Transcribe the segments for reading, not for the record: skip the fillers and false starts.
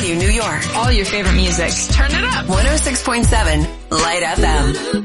KDOW New York. All your favorite music. Turn it up. 106.7 Light FM.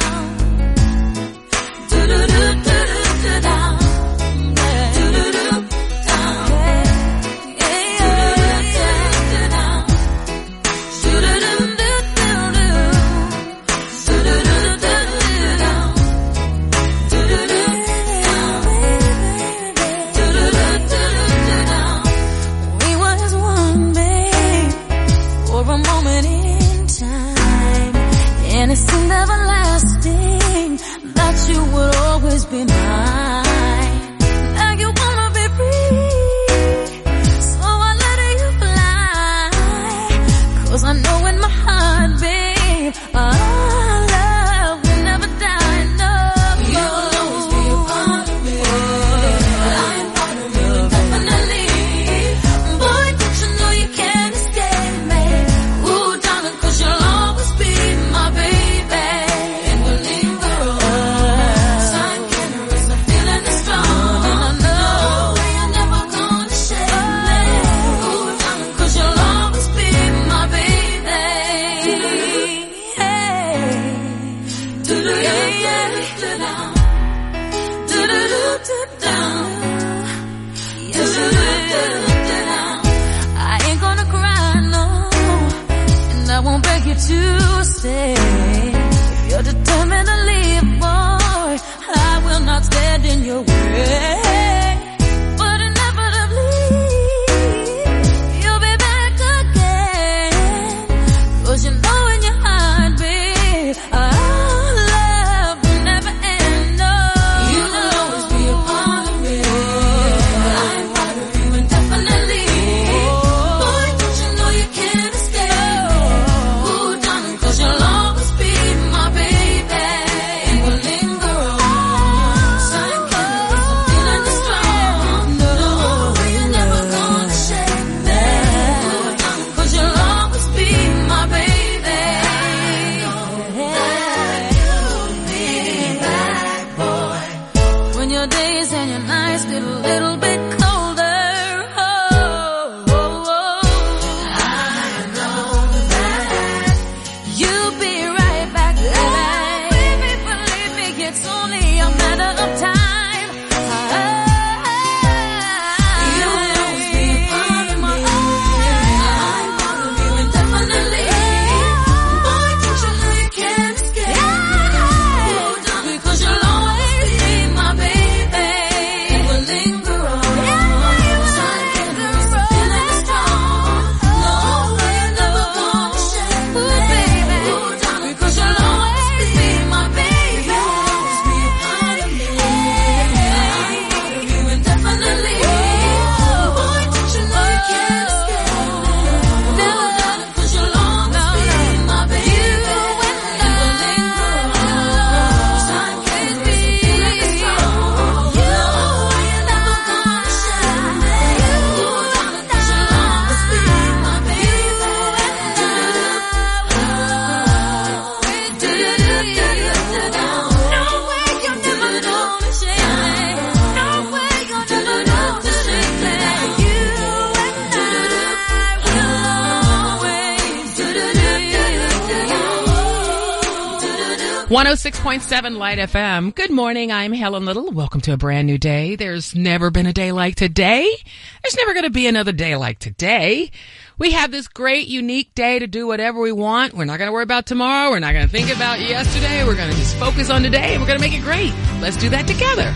And it seemed everlasting that you would always be mine. Now you wanna be free, so I let you fly. 'Cause I know in my heart, babe, our love will never die. No, you'll always be a part of me. I'm part of you indefinitely. Boy, don't you know you can't escape me? Ooh, darling, 'cause you'll always be my baby. To stay, if you're determined to leave, boy, I will not stand in your way. But inevitably, you'll be back again. 'Cause you know in your heart, babe, our love will never end. No, you'll always be a part of me. I'm part of you indefinitely. Boy, don't you know you can't escape? You'll always be my baby, and we'll linger on. Sign candles, I'm feeling this strong. No, you're never gonna shake me. 'Cause you'll always be my baby. You'll be back, boy. When your days and your nights get a little bit colder. .7 Light FM. Good morning. I'm Helen Little. Welcome to a brand new day. There's never been a day like today. There's never going to be another day like today. We have this great, unique day to do whatever we want. We're not going to worry about tomorrow. We're not going to think about yesterday. We're going to just focus on today, and we're going to make it great. Let's do that together.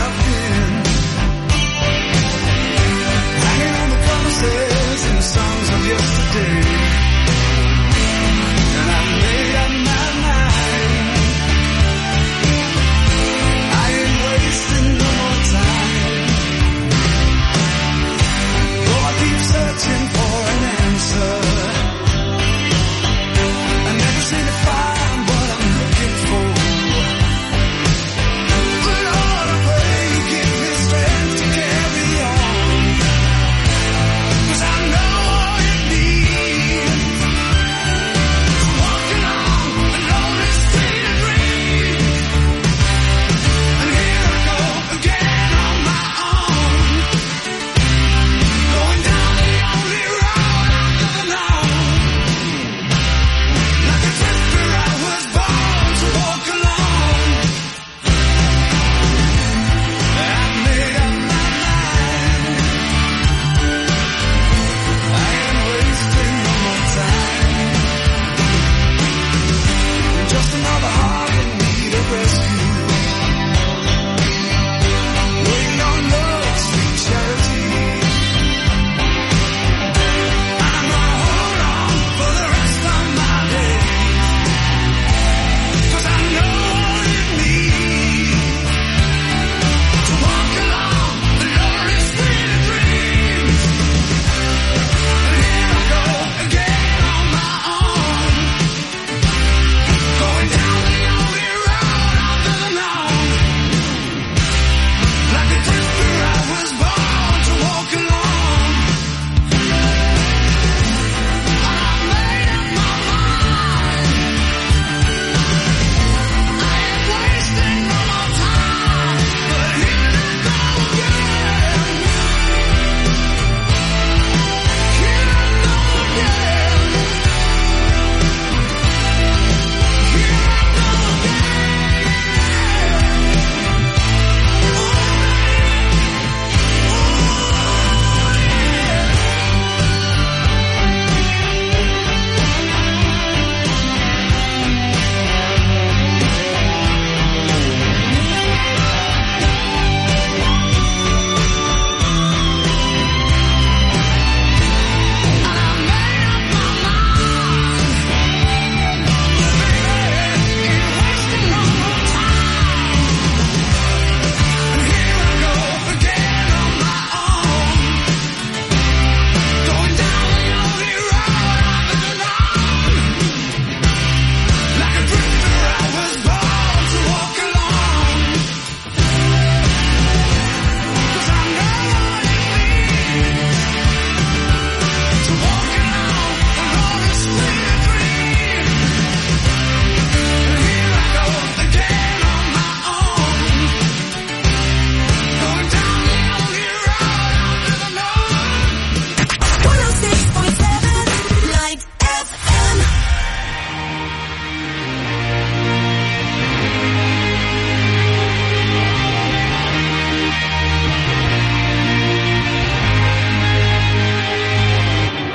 Songs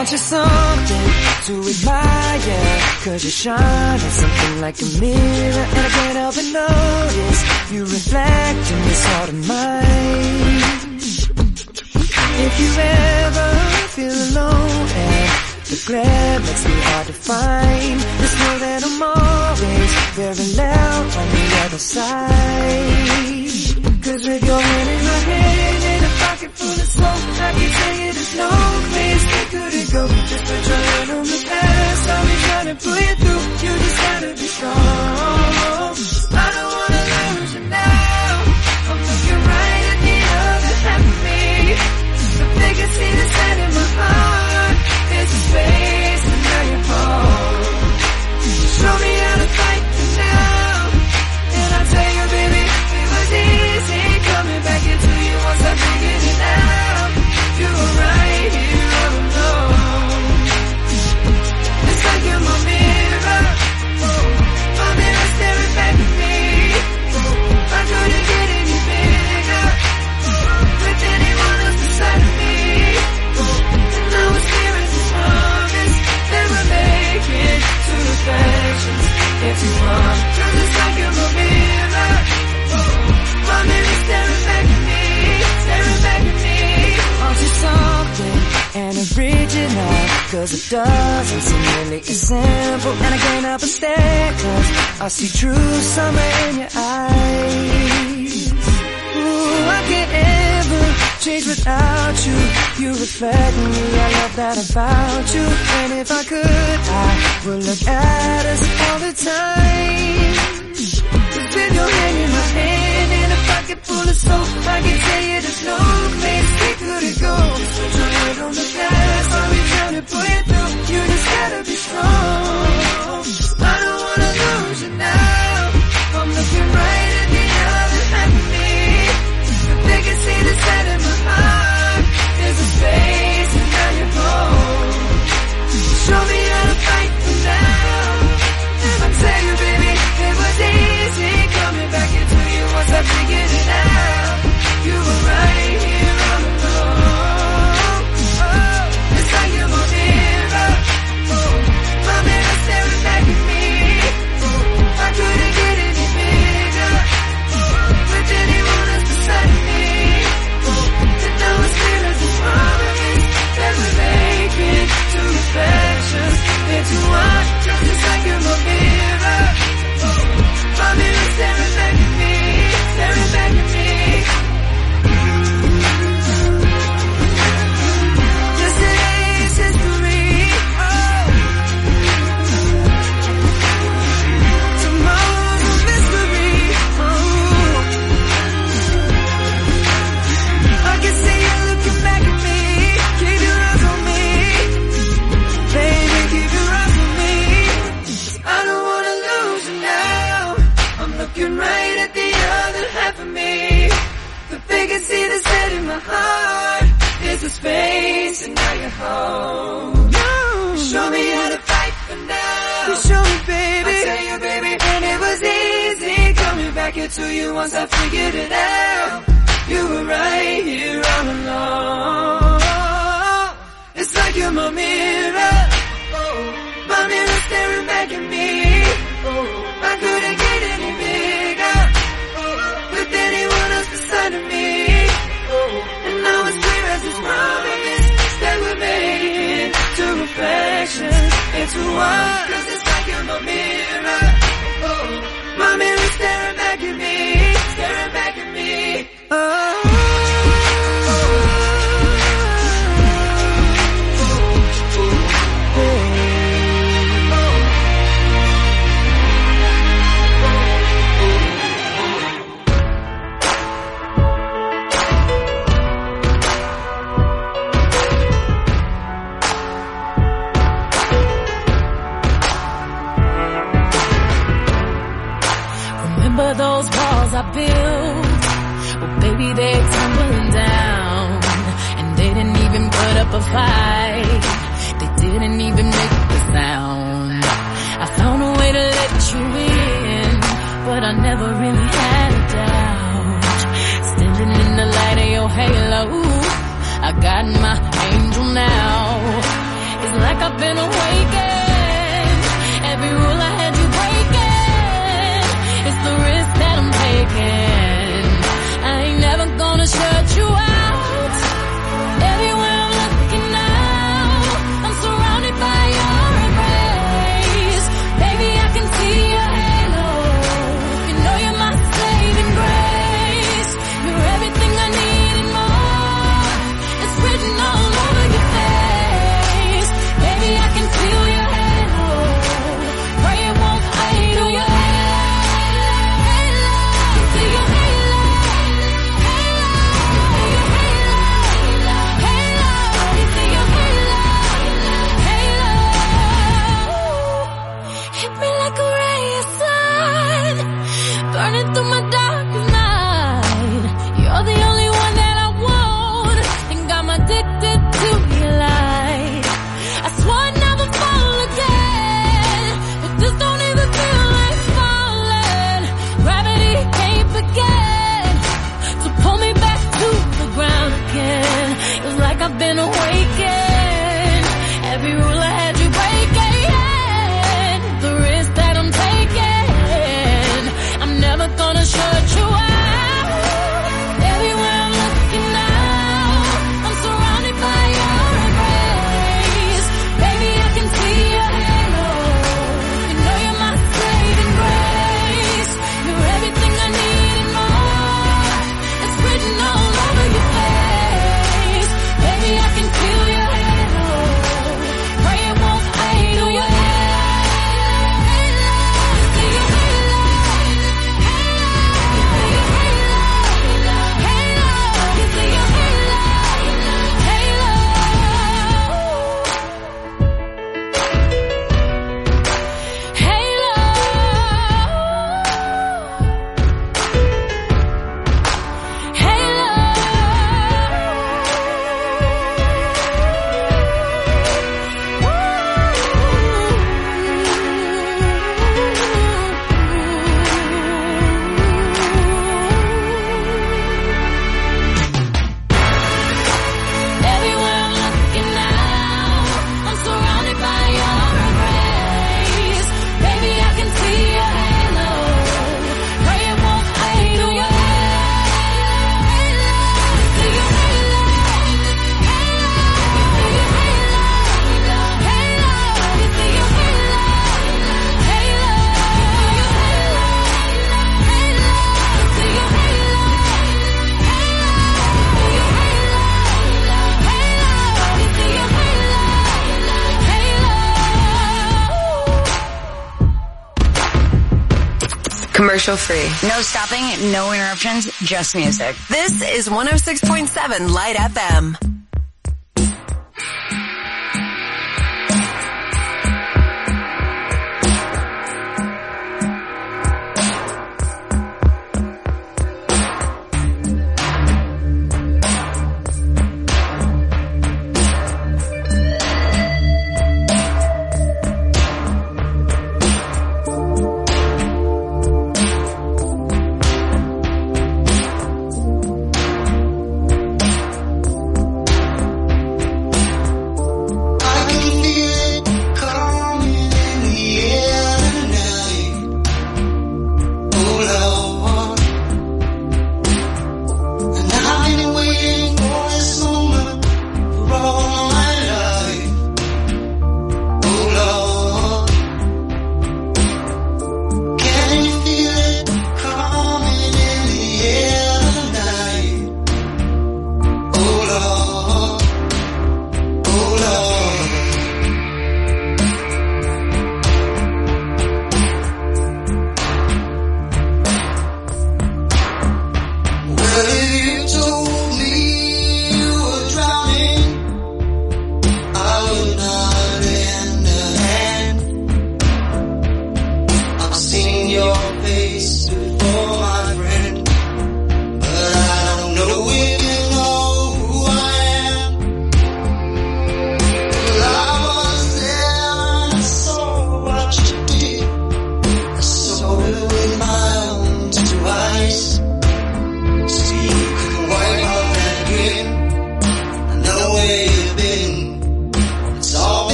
Aren't you something to admire? 'Cause you shine at something like a mirror, and I can't help but notice you reflect in this heart of mine. If you ever feel alone and the glare makes me hard to find, just know that I'm always very loud on the other side. 'Cause with your hand in my hand and a pocket full of smoke, I can tell you there's no place we couldn't go. Just put your hand on the past, I'll be trying to pull you through. You just gotta be strong. I don't wanna lose you now. I'm looking right at the other half of me. The biggest see the set in my heart. There's a space and now you're home. Show me how to fight for now. And I tell you, baby, it was easy coming back into you once I figured it out. You were right here all alone. It's like you're my mirror. My mirror staring back at me. I couldn't get any bigger with anyone else beside of me. And now it's clear as the promise that we're making two reflections into one. 'Cause it's like you're my mirror. My mirror staring back at me, staring back at me. Aren't you something and original? 'Cause it doesn't seem really as simple, and I can't help but stare 'cause I see true summer in your eyes. Ooh, I can't ever change without you. You reflect me, I love that about you. And if I could, I would look at us all the time. 'Cause with your hand in my hand and a pocket full of soap, I can tell you there's no place we couldn't go. Just put your hand on the past, I'll be trying to pull you through. You just gotta be strong. I don't wanna lose you now. I'm looking right at the other half of me. If they can see the set in my heart, there's a space and now you're home. Show me how to fight for now. I tell you, baby, it was easy coming back into you once I figured it out. You were right here all alone. Oh, it's like you're my mirror. My mirror staring back at me. I couldn't get any bigger with anyone else beside me. And now it's clear as the promise that we're making two reflections into one. Just it's like you're my mirror. My mirror staring back at me, staring back at me. Yesterday's history. Oh. Tomorrow's a mystery. Oh. I can see you looking back at me. Keep your eyes on me. Baby, keep your eyes on me. I don't wanna lose you now. I'm looking right at the other half of me. The biggest see the set in my heart. There's a space and now you're home. Show me how to fight for now. You show me, baby. I tell you, baby, and it was easy coming back into you once I figured it out. You were right here all along. It's like you're my mirror. My mirror staring back at me. I couldn't get any bigger with anyone else beside of me. And now it's clear as this promise that we're making two reflections into one. 'Cause it's like you're my mirror. My mirror staring back at me, staring back at me. Remember those walls I built? Well, baby, they're tumbling down. And they didn't even put up a fight. They didn't even make a sound. I found a way to let you in, but I never really had a doubt. Standing in the light of your halo, I got my angel now. Commercial free. No stopping, no interruptions, just music. This is 106.7 Light FM.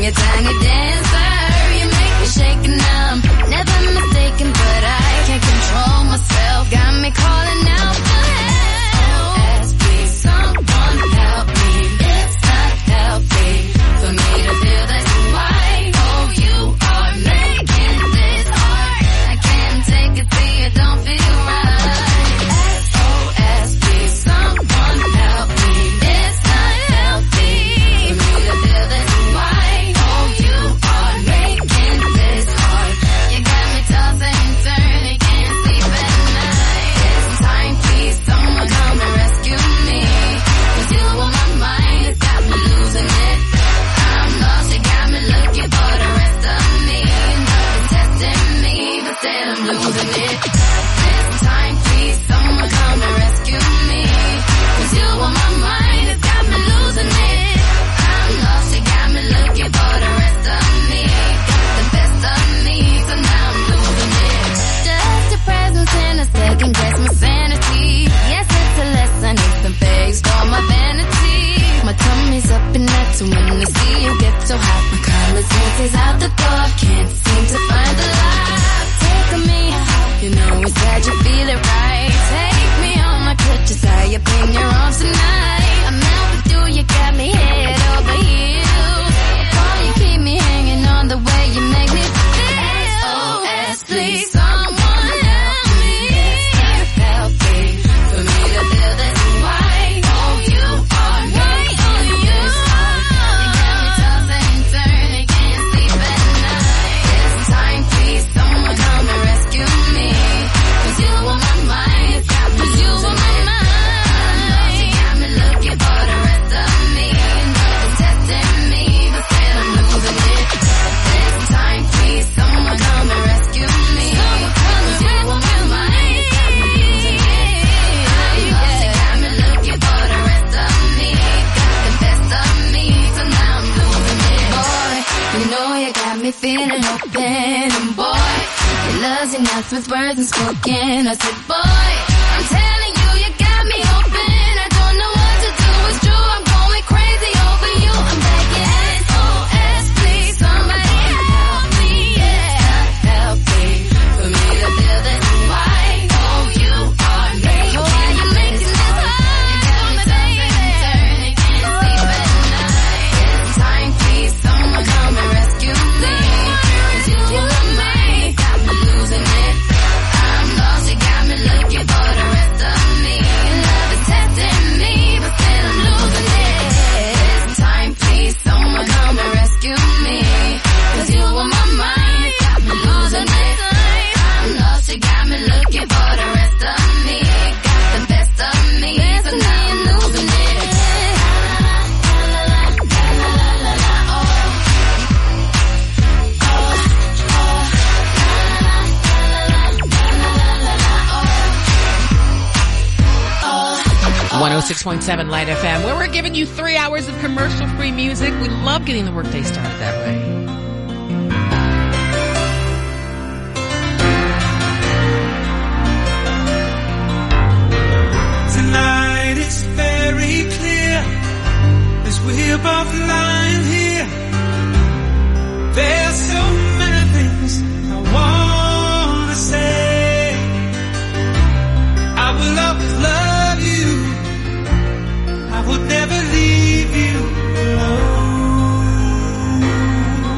a tiny dancer. You make me shake and I'm never mistaken, but I can't control myself. Got me calling out for help. SOS, please someone help me. It's not healthy for me to feel this way. Oh, you are making this hard. I can't take it, see it don't feel right. SOS, please someone help me. It's not healthy for me to feel this way. Oh, you are making this hard. You got me tossing and turning, can't sleep at night. It's time, please someone come and rescue me. 'Cause you on my mind, it's got me losing it. I'm lost, you got me looking for the rest of me. Nothing's testing me, but still I'm losing it. This time, please someone come and rescue me. 'Cause you on my mind, it's got me losing it. I'm lost, you got me looking for the rest of me. Got the best of me, so now I'm losing it. Just your presence in a second guess my sanity. Yes, it's a lesson, it's been based on my vanity. My tummy's up and that's when I see you get so hot. My college is out the door, can't seem to find the light. Take me, you know it's bad, you feel it right. Take me on my crutches, high up in your arms tonight. I'm out with you, you got me head over heels. Oh, you keep me hanging on the way you make me feel. SOS, please someone help me. It's not healthy for me to feel this way. Oh, you are making this hard. You got me tossing and turning, can't sleep at night. This time, please someone come and rescue me. 'Cause you on my mind, it's got me losing it. You got me looking for the rest of me. Nothing's testing me, but still I'm losing it. This time, please someone come and rescue me. 'Cause you on my mind, it's got me losing it. I'm lost, you got me looking for the rest of me. Got the best of me, so now I'm losing it. Boy, you know you got me feeling open, and boy, your love's enough with words unspoken. I said, boy, I'm telling you, you got me open. I don't know what to do, it's true, I'm going crazy over you. I'm begging, SOS, please somebody help me. Yeah, it's not healthy for me to feel this way. Oh, you are making this hard. You got me tossing and turning, can't sleep at night. It's time, please someone come and rescue me. 'Cause you on my mind, got me losing it. I'm lost, you got me looking for the rest of me. Love is testing me, but still I'm losing it. This time, please someone come and rescue me. 'Cause you on my mind, got me losing it. I'm lost, you got me looking for the rest of me. Got the best of me, so now I'm losing it. Oh. 106.7 Light FM, where we're giving you 3 hours of commercial-free music. We love getting the workday started that way. Tonight it's very clear as we're both lying here. There's so many things I wanna say. I will always love you. I would never leave you alone.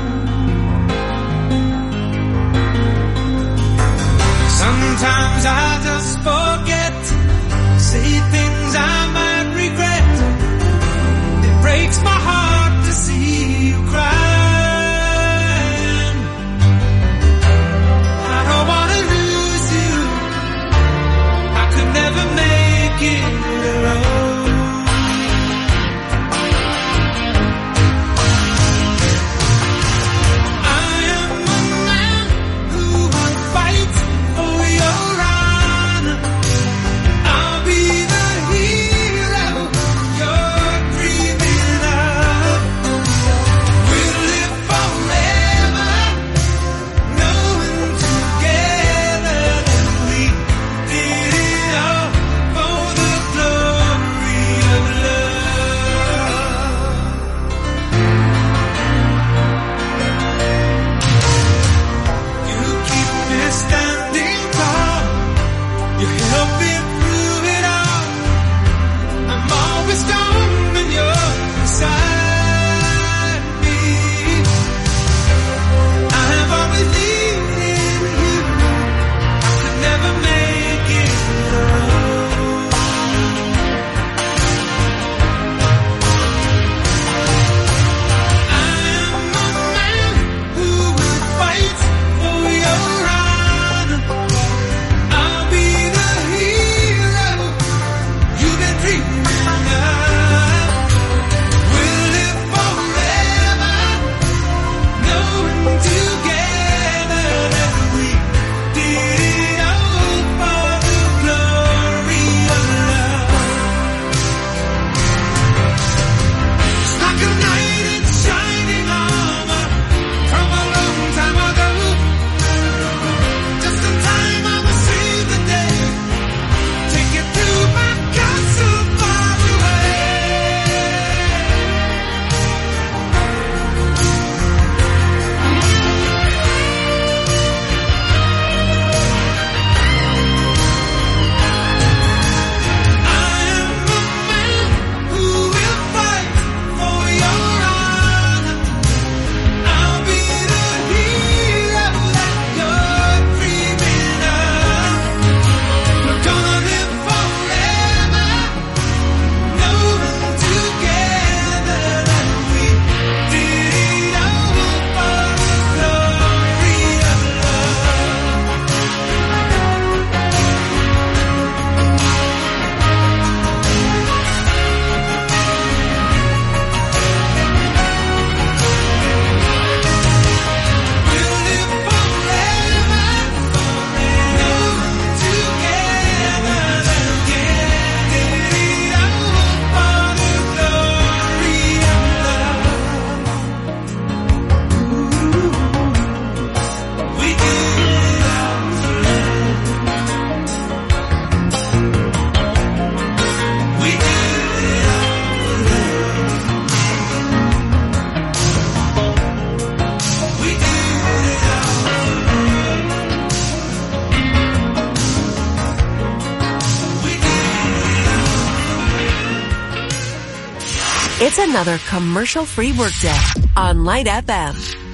It's another commercial-free workday on Light FM.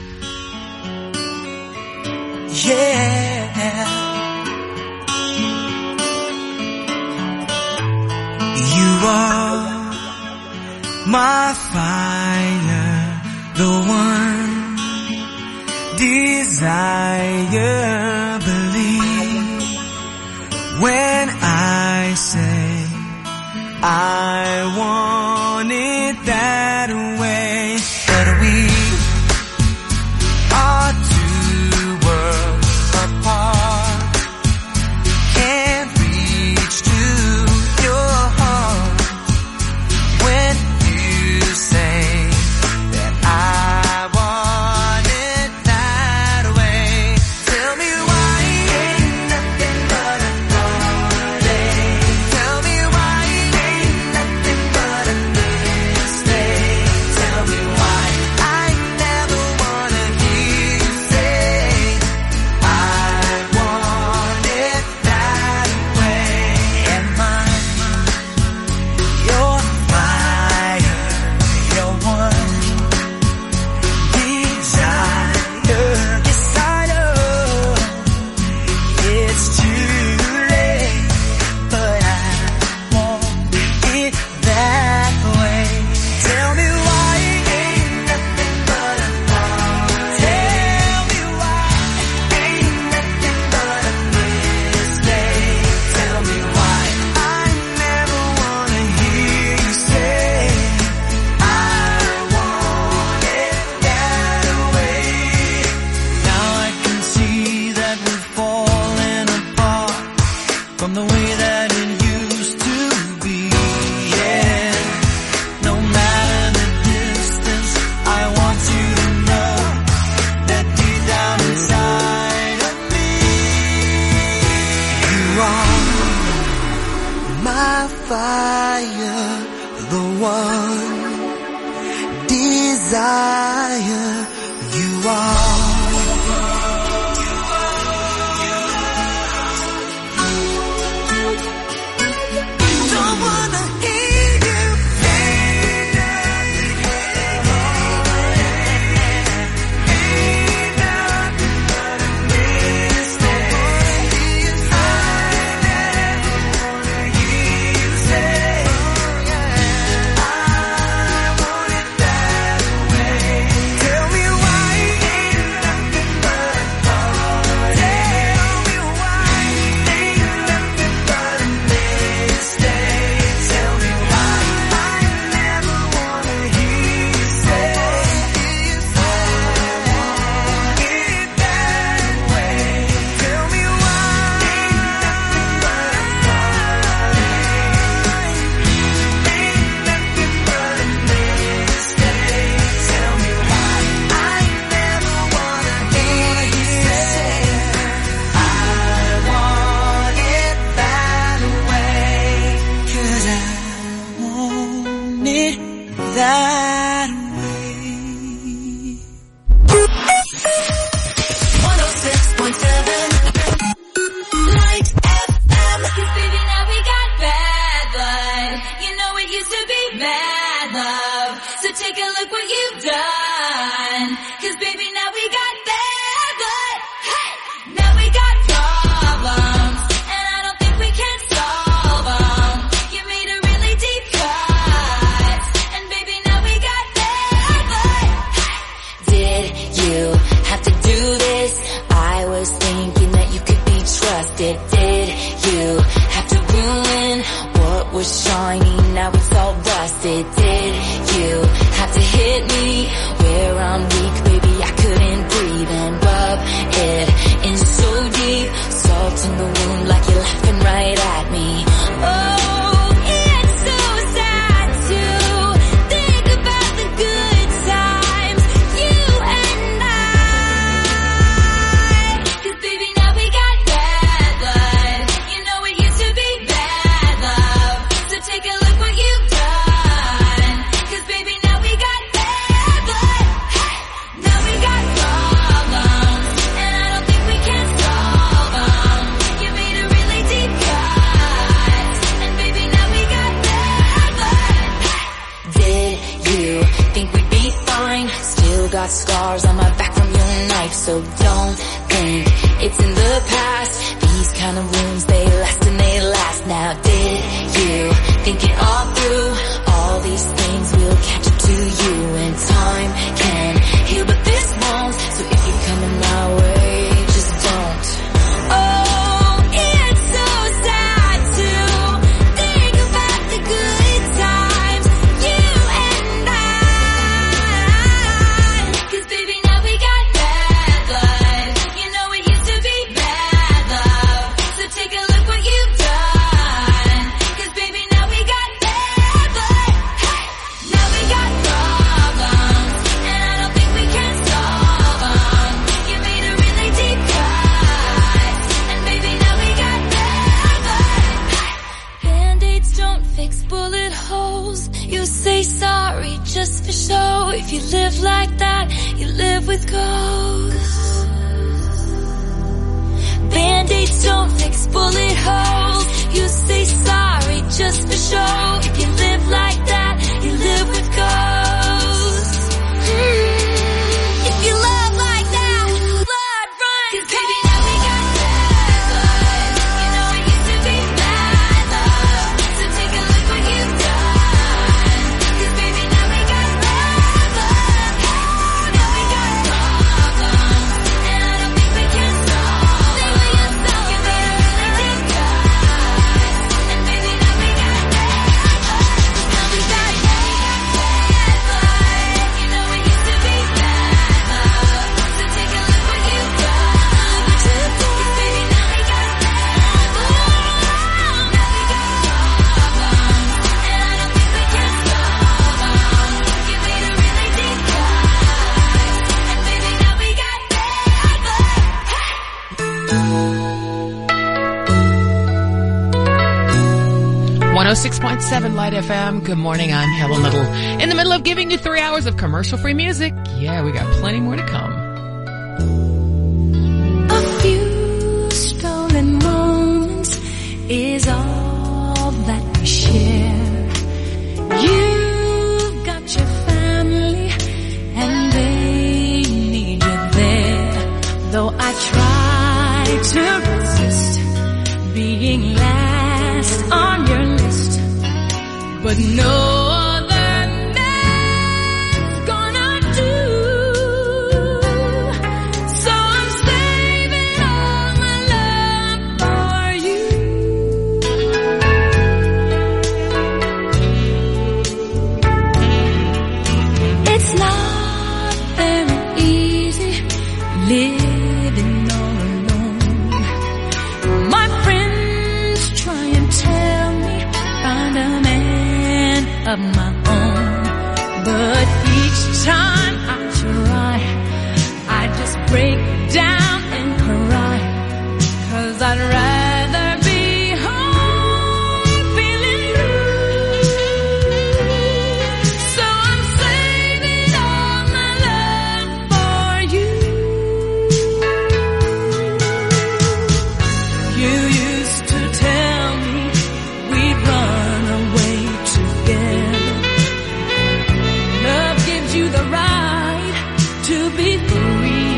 Yeah. You are my fire, the one desire. Believe when I say I want it that way. But we are two worlds apart. Can't reach to your heart when you say that I want it that way. Tell me why ain't nothing but a heartache. Tell me why ain't nothing but a mistake. Tell me why I never wanna hear you say I want it that way. Am I your fire, your one desire? Yes, I know it's too late, but I want it that way. Tell me why ain't nothing but a heart. Tell me why ain't nothing but a mistake. Tell me why I never wanna hear you say I want it that way. Now I can see that we're falling apart from the way that it used to be. Yeah, no matter the distance, I want you to know that deep down inside of me, you are my fire, the one desire. You are. Don't wanna hear you say nothing. Ain't nothing but a mistake. I never wanna hear you say I want it that way. Tell me why ain't nothing but a heart. Tell me why ain't nothing but a mistake. Tell me why I never wanna hear you say I want it that way. Tell me why ain't nothing but a heart. Ain't nothing but a mistake. Tell me why I never wanna hear you say I want it that way. 'Cause I want it that way. 106.7 Light FM. 'Cause baby, now we got bad blood. You know it used to be mad love. So take a look what you've done. 'Cause baby, now we got bad blood. Hey! Now we got problems, and I don't think we can solve them. You made a really deep cut, and baby, now we got bad blood. Hey! Did you have to do this? I was thinking that you could be trusted. Did you have to ruin what was shiny? Now it's all rusted. Did you have to hit me where I'm weak? Baby, I couldn't breathe and rub it in so deep. Salt in the wound like you're laughing right at me. Oh, it's so sad to think about the good times, you and I. 'Cause baby, now we got bad blood. You know it used to be bad love. So take a look got scars on my back from your knife, so don't think it's in the past. These kind of wounds, they last and they last. Now did you think it all through? All these things will catch up to you, and time can heal, but this won't. So if you're coming my way, just don't. Oh, it's so sad to think about the good times, you and I. 'Cause baby, now we got bad blood. You know it used to be bad love. So take a look what you've done. 'Cause baby, now we got bad blood. Hey, now we got problems, and I don't think we can solve them. You made a really deep cut, and baby, now we got bad blood. Band-aids don't fix bullet holes. You say sorry just for show. If you live like that, you live with ghosts. Band-aids don't fix bullet holes. You say sorry just for show. If you live like that, you live with ghosts. If you love like that, blood runs. 'Cause baby, now we got bad blood. You know it used to be bad love. So take a look what you've done. 'Cause baby, now we got bad blood. Now we got problems, and I don't think we can solve them. You made a really deep cut, and baby, now we got bad blood. Now we got bad blood. You know it used to be bad love. So take a look what you've done. 'Cause baby, now we got bad blood. Now we got problems, and I don't think we can solve them. You made a really deep cut, and baby, now we got bad blood. 106.7 Light FM. Good morning. I'm Helen Little. In the middle of giving you 3 hours of commercial-free music. Yeah, we got plenty more to come. A few stolen moments is all that we share. You've got your family and they need you there. Though I try to resist being last on your list, but no other man's gonna do. So I'm saving all my love for you. It's not very easy living all alone. My friends try and tell me find a man of my own, but each time I try, I just break down and cry. 'Cause I'd rather be home feeling blue. So I'm saving all my love for you. You used to tell me we'd run away together. Love gives you the right to be free.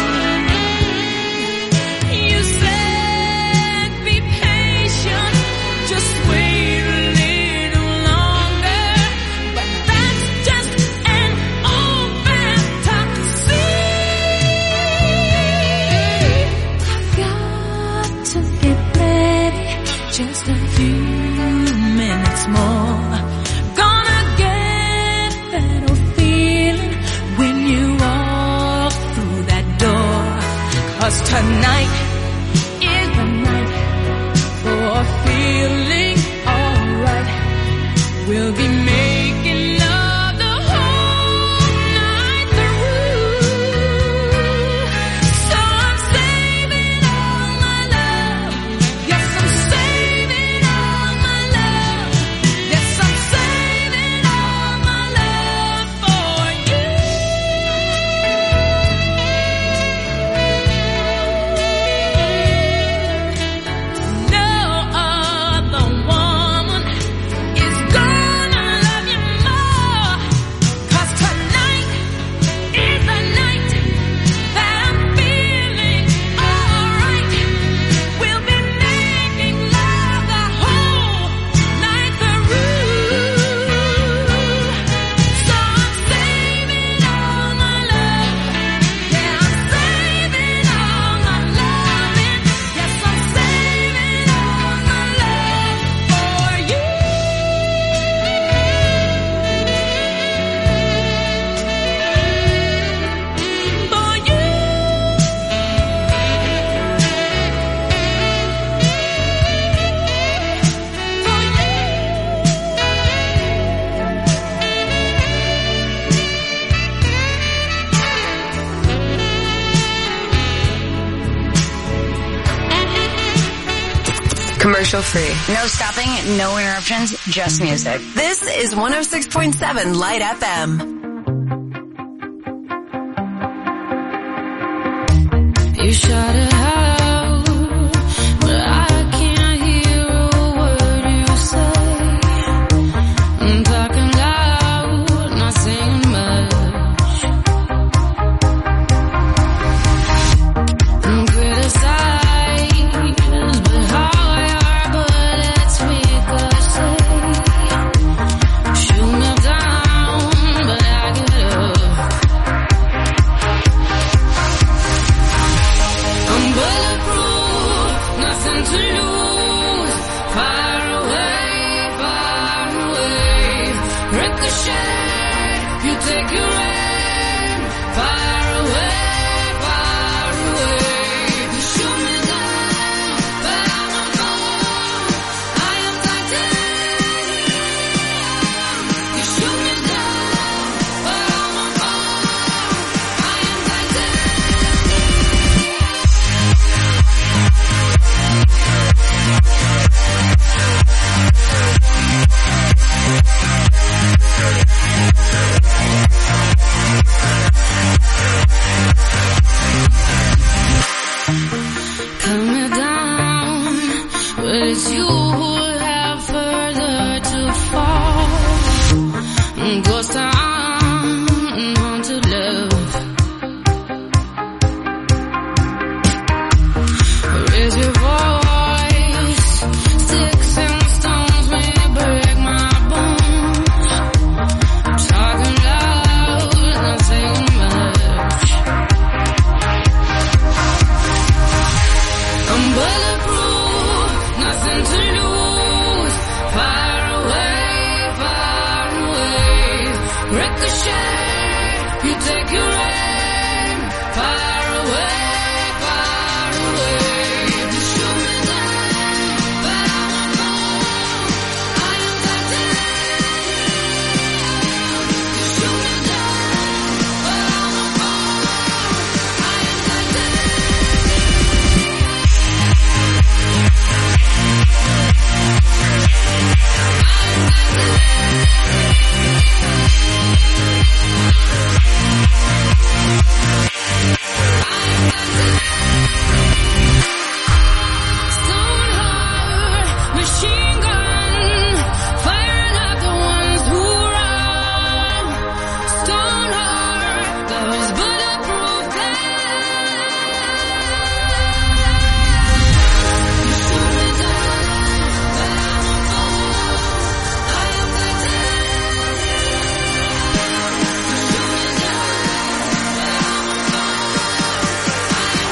You said be patient, just wait a little longer. But that's just an old fantasy. I've got to get ready, just a few minutes more. Gonna get that old feeling when you walk through that door. 'Cause tonight is the night for feeling alright. We'll be making love the whole night through. So I'm saving all my love. Yes, I'm saving all my love. Yes, I'm saving all my love for you. Commercial free. No stopping, no interruptions, just music. This is 106.7 Light FM. You shut it out, but I can't hear a word you say. I'm talking loud, not saying much. I'm criticized, but how your bullets ricochet. Shoot me down, but I get up. I'm bulletproof, nothing to lose. Far away, ricochet. You take your aim. Far away. You shoot me down, but I won't fall. I am titanium. You shoot me down, but I won't fall. I am titanium. Cut me down, but it's you who have further to fall. Ghost town, haunted love. Raise your voice, sticks and stones may break my bones. Talking loud, not saying much. I'm bulletproof, nothing to lose. Far away, ricochet. You take your aim. Far away. You shoot me down, but I won't fall. I am titanium. You shoot me down, but I won't fall. I am titanium. Stone heart, machine gun, firing at the ones who run. Stone heart, those bulletproof glass. You shoot me down, but I won't fall. I am titanium. You shoot me down, but I won't fall. I am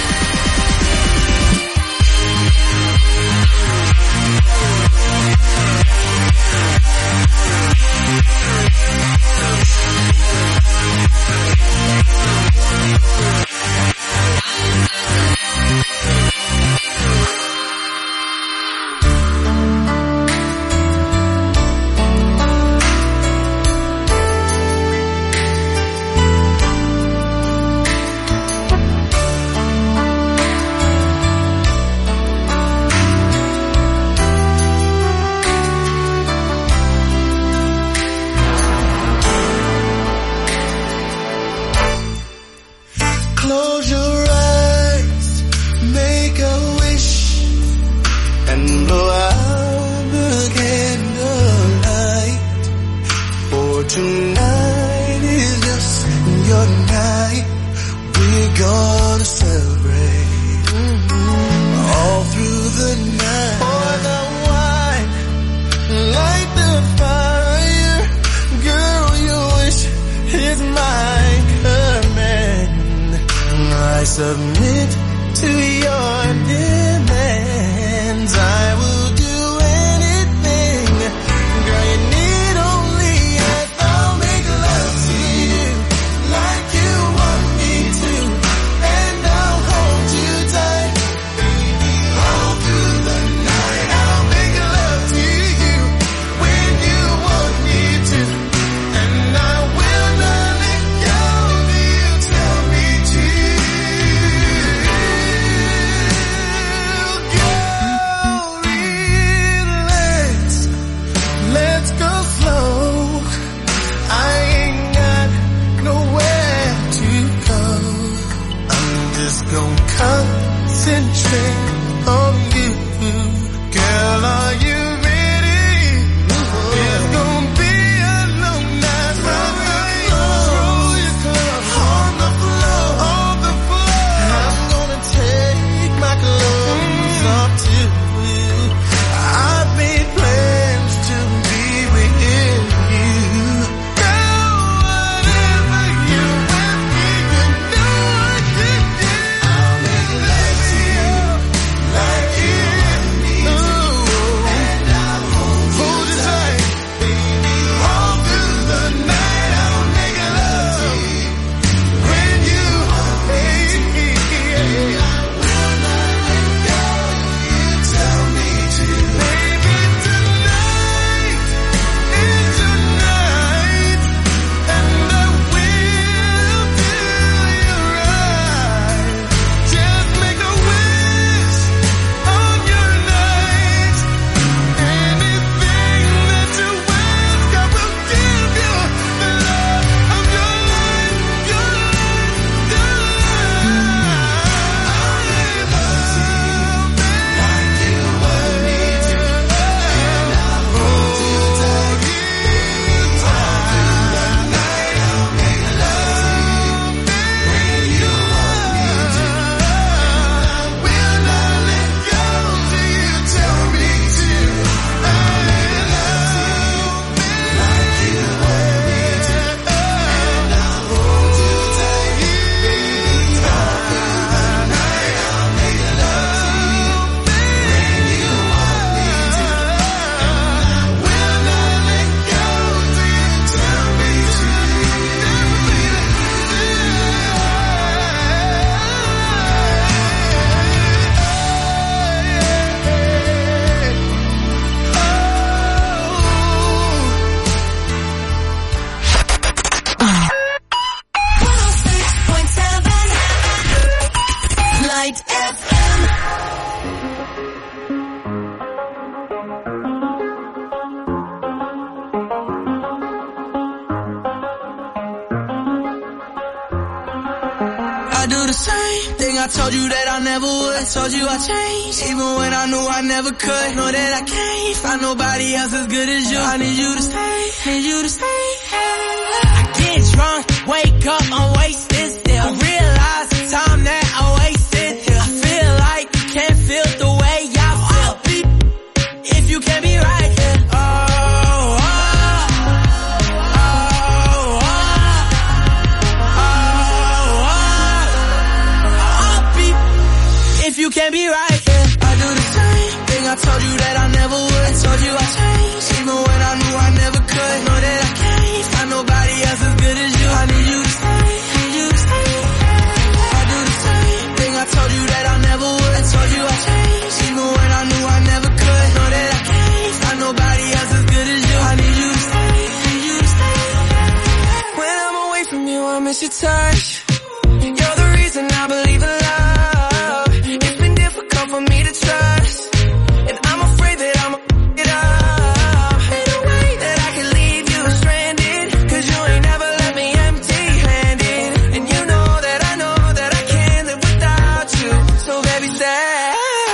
Close your eyes, make a wish, and blow out the candlelight. For tonight is just your night. We're gonna celebrate all through the night. Pour the wine, light the fire. Girl, your wish is my command. I submit to your demands. I will do anything. Girl, you need only ask. I'll make love to you like you want me to, and I'll hold you tight. All through the night, I'll make love to you when you want me to, and I will not let go till you tell me to. do the same thing I told you that I never would. I told you I changed, even when I knew I never could. Know that I can't find nobody else as good as you. I need you to stay, need you to stay. I get drunk, wake up, I'm wasted still. I realize the time that I wasted here. I feel like you can't feel the way I feel. I'll be if you can't be right here. You can't be right here. I do the same thing I told you that I never would. I told you I changed, even when I knew I never could. Know that I can't find nobody else as good as you. I need you to stay, need you to stay. I do the same thing I told you that I never would. I told you I changed, even when I knew I never could. Know that I can't find nobody else as good as you. I need you to stay, need you to stay. When I'm away from you, I miss your touch. You're the reason I believe in love. For me to trust, and I'm afraid that I'm it up. Ain't no way that I can leave you stranded, 'cause you ain't never left me empty-handed. And you know that I can't live without you. So baby, stay.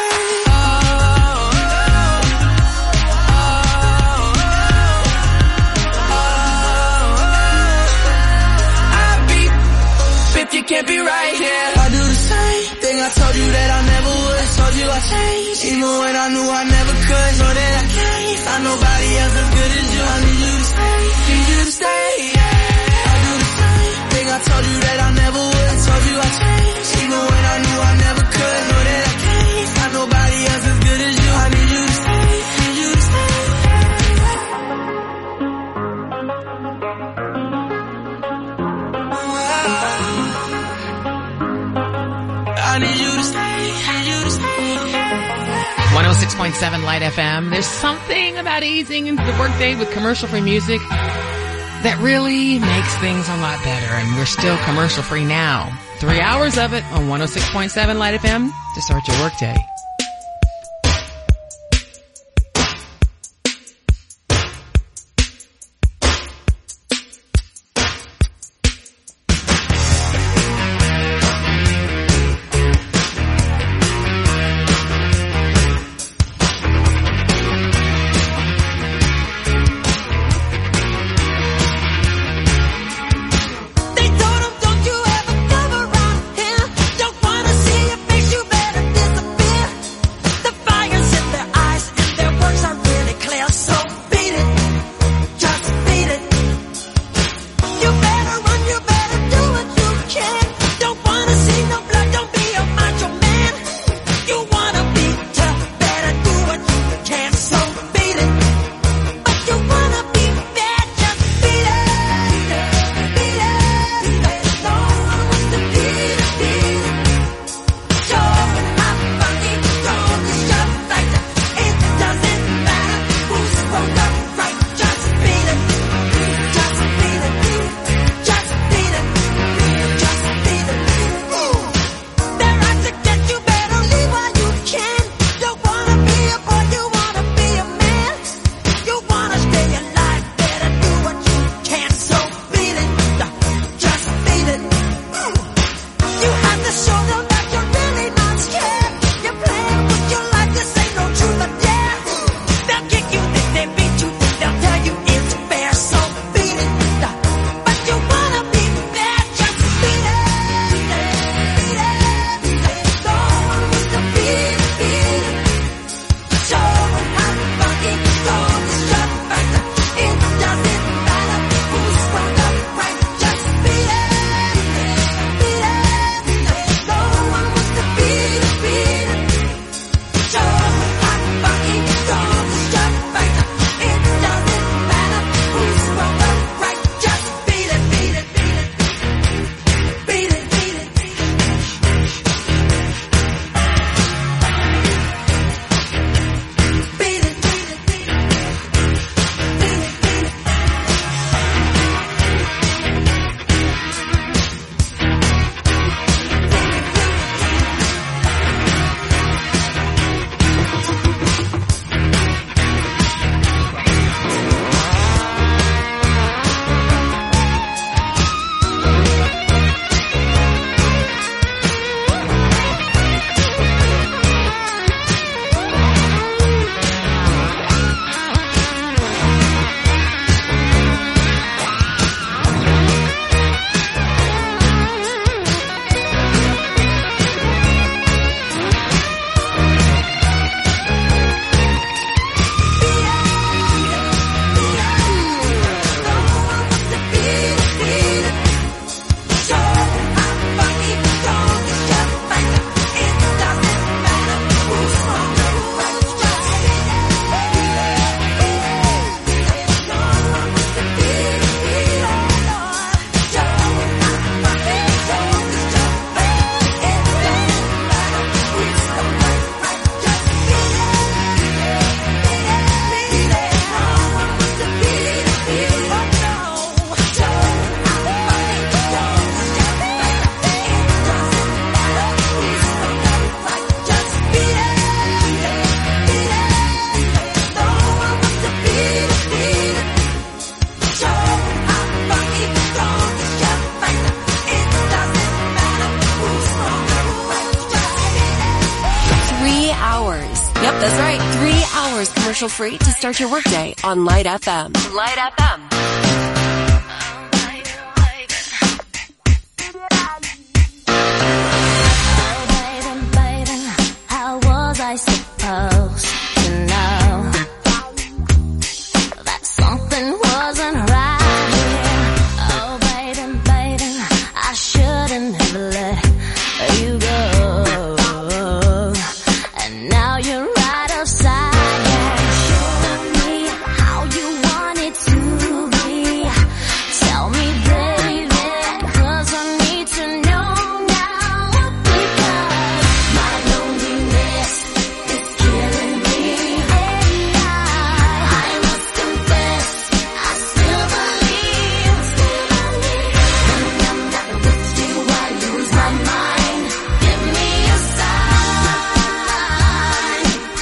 I'll be if you can't be right here. I do the same thing I told you that I never would. Told you I changed, even when I knew I never could. Know that I can't find nobody else as good as you. I need you to stay, need you to stay. I do the same thing I told you that I never would. I told you I changed, even when I knew I never could. Know that I can't find nobody else as good as you. I need you to stay, need you to stay. I need you to stay, need you to stay. 106.7 Light FM. There's something about easing into the workday with commercial-free music that really makes things a lot better. And we're still commercial-free now. 3 hours of it on 106.7 Light FM to start your workday. Don't you ever come around here. Don't wanna see your face, you better disappear. hours. Yep, that's right. 3 hours commercial free to start your workday on Light FM. Light FM. I supposed to know that something wasn't right here. Oh, baby, baby, I shouldn't have let you go. And now you're right upside down. Show me how you want it to be. Tell me, baby, 'cause I need to know now. Because my loneliness is killing me, and I must confess, I still believe. When I'm not with you, I lose my mind. Give me a sign.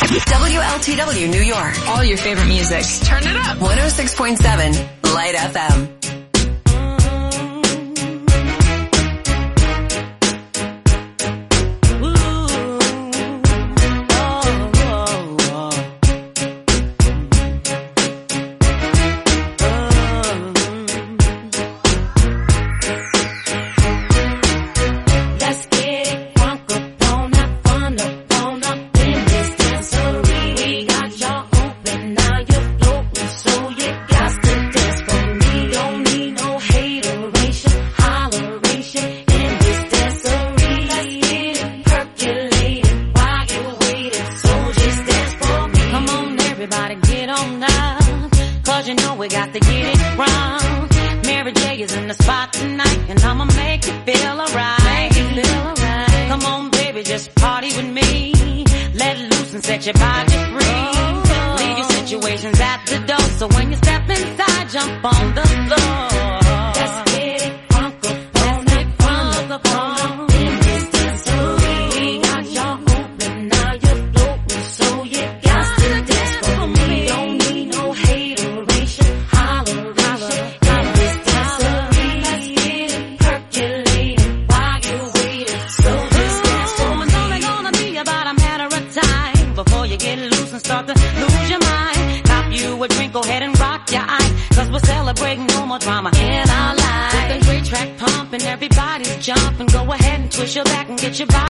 WLTW New York. All your favorite music. Turn it up. 106.7 Light FM. Everybody's jumping, go ahead and twist your back and get your body.